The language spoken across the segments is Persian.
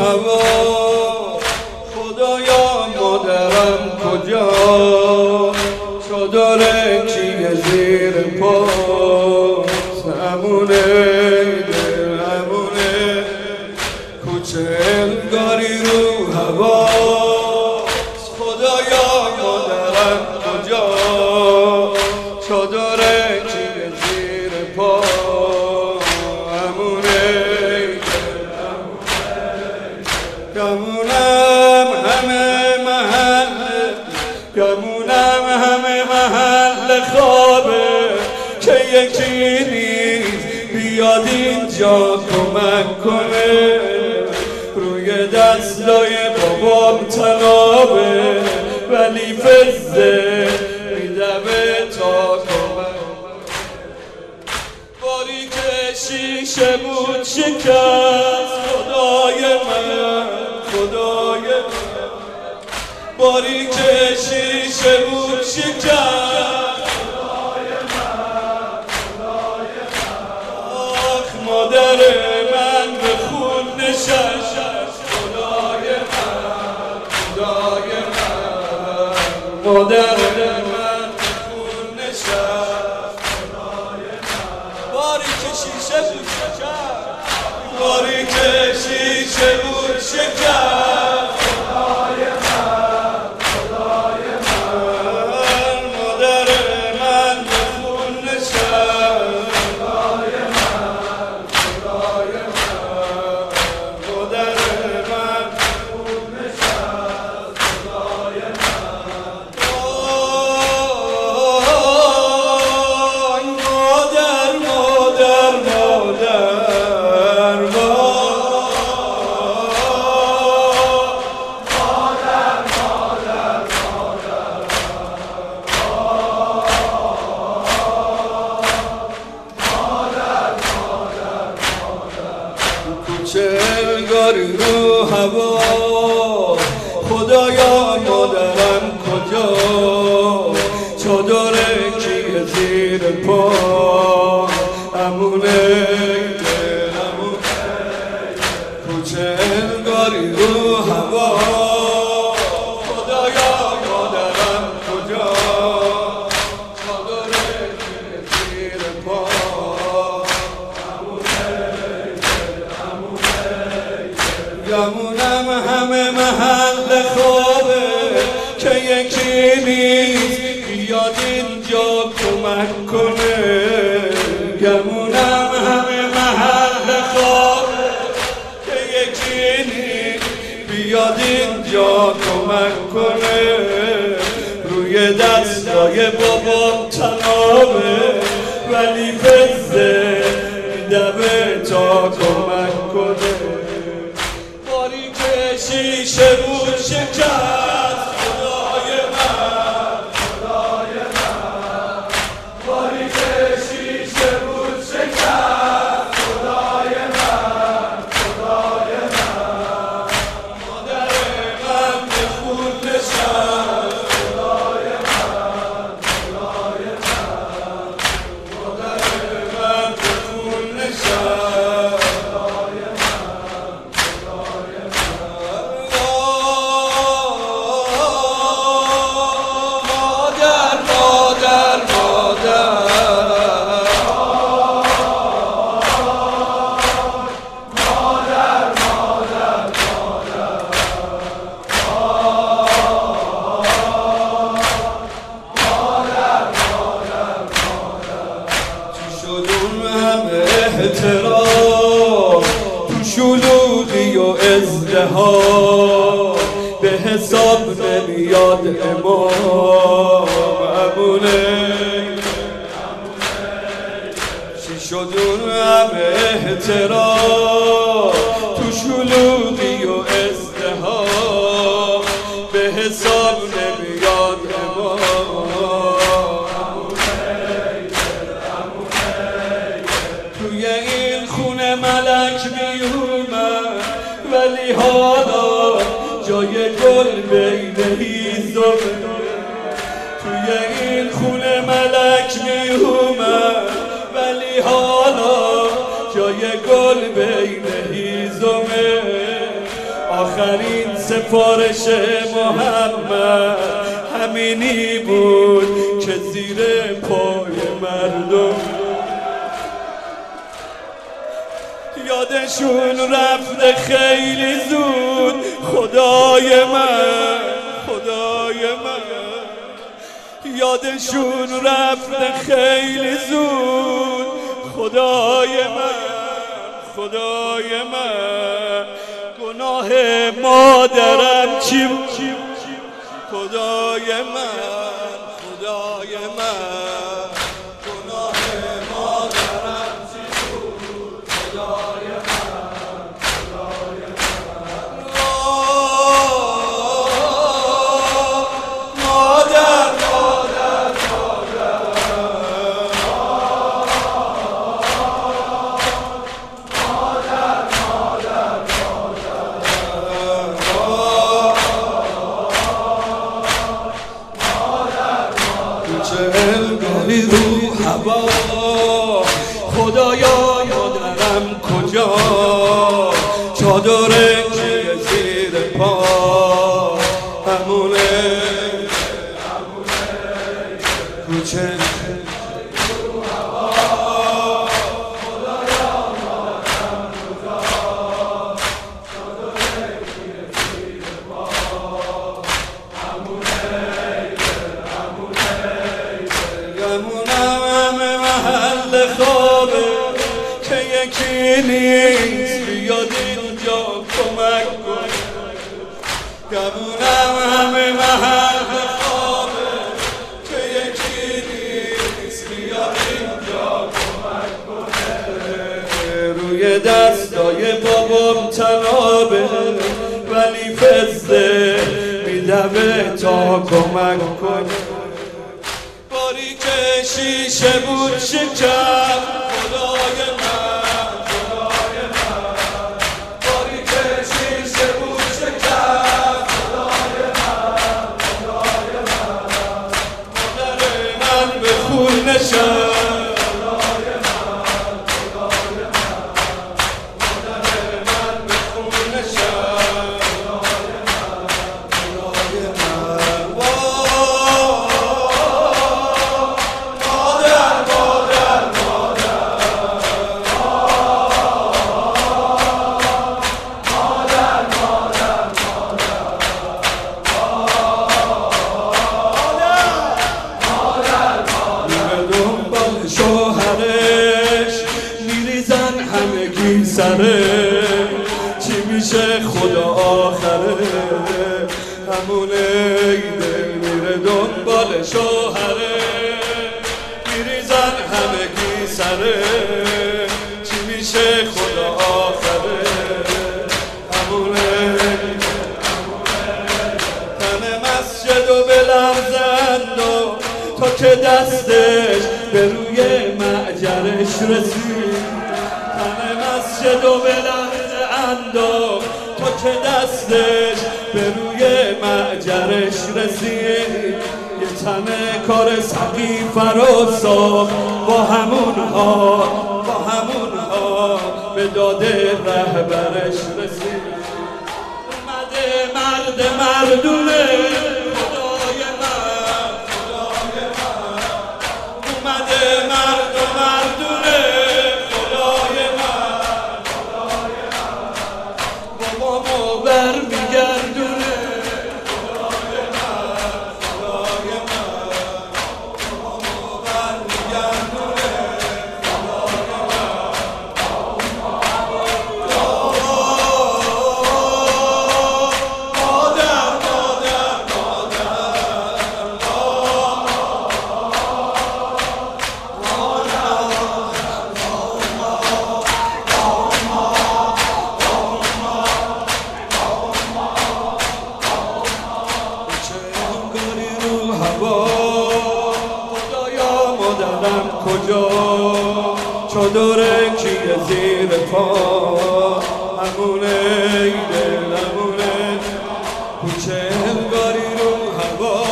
هوا خدایا مادرم کجا چادر کیه زیر پا همونه همونه کوچه انگاری رو هوا خدایا مادرم کجا چادر کیه زیر پا گمونم همه محل خوابه که یکی نیست بیاد اینجا کمک کنه روی دستای بابام تنابه ولی فزه میدوه تا کمک باری که شیشه بود شکست خدای من باری که شیشه بود شکست خدای من آخ مادر من به خون نشست خدای من مادر من به خون نشست خدای من باری که شیشه بود شکست باری که شیشه بود شکست خدای من چنگاری رو هوا خدایا مادرم کجا چادر کیه زیر پا امونه کوچه انگاری رو هوا خدایا مادرم کجا چادر کیه زیر پا گمونم همه محل خوابه که یکی نیست بیاد اینجا کمک کنه گمونم همه محل خوابه که یکی نیست بیاد اینجا کمک کنه روی دستای بابام تنابه ولی فزه میدوه تا کمک کنه شیشه بود شکست خدای من باری که شیشه بود شکست خدای من مادر من به خون نشست خدای من مادر من به خون نشست احترام تو شلوغی و ازدهام به حساب نمیاد امام امونه چی شد اون همه احترام تو شلوغی و ازدهام به حساب نمیاد امام توی این خونه ملک میومد ولی حالا جای گل بین هیزم توی این خونه ملک میومد ولی حالا جای گل بین هیزمه آخرین سفارش محمد همینی بود که زیر پای مردم یادشون رفته خیلی زود. خدای من خدای من یادشون رفته خیلی زود. خدای من خدای من گناه مادرم چی بود؟ خدای من خدای من گناه مادرم چی بود؟ خدای من خدای من مادر مادر گلی رو هوا خدایا مادرم کجا؟ چادر کیه زیر پا همونه کوچه رو هوا خدایا مادرم کجا؟ چادر کیه زیر پا همونه محل خوابه که یکی نیست بیاد اینجا کمک کن. گمونم همه محل خوابه که یکی نیست بیاد اینجا کمک کنه. روی دستای بابام تنابه ولی فزده میدوه تا کمک کنه. باری که شیشه بود شکم خدای من خدای من باری که شیشه بود شکم خدای من خدای من مادر من به خون نشد. خدای من خدای من مادر من به خون نشد. خدای من خدای من شوهرش میریزن همگی سره چی میشه خدا آخره همونه دل میره دنبال شوهره میریزن همگی سره چی میشه خدا آخره همونه تن مسجد و بلرزند و تا که دستش به روی معجرش رسید. تن مسجد و بلرزه انداخت تا که دستش به روی معجرش رسید. یه تن کار سقیفه رو ساخت با همون ها به داد رهبرش رسید. اومده مرد مردونه خدای من خدای من اومده مرد و مردونه خدای من خدای من بابامو برمیگردونه خدای من خدای من بابامو برمیگردونه خدای خدایا مادرم کجا؟ چادر کیه زیر پا همونه دل همونه کوچه انگاری رو هوا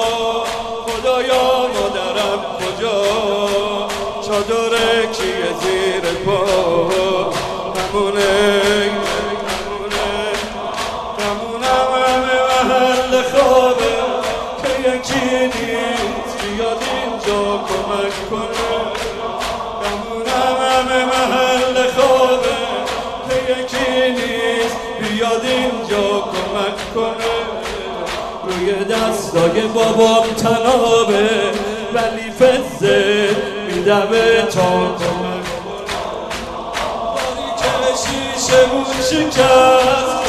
خدایا مادرم کجا؟ چادر کیه زیر پا همونه کنه بمونم همه محل خوابه که یکی نیست بیاد اینجا کمک کنه روی دستای بابام تنابه ولی فزه میدمه تا کمک باری که شیشه مون شکست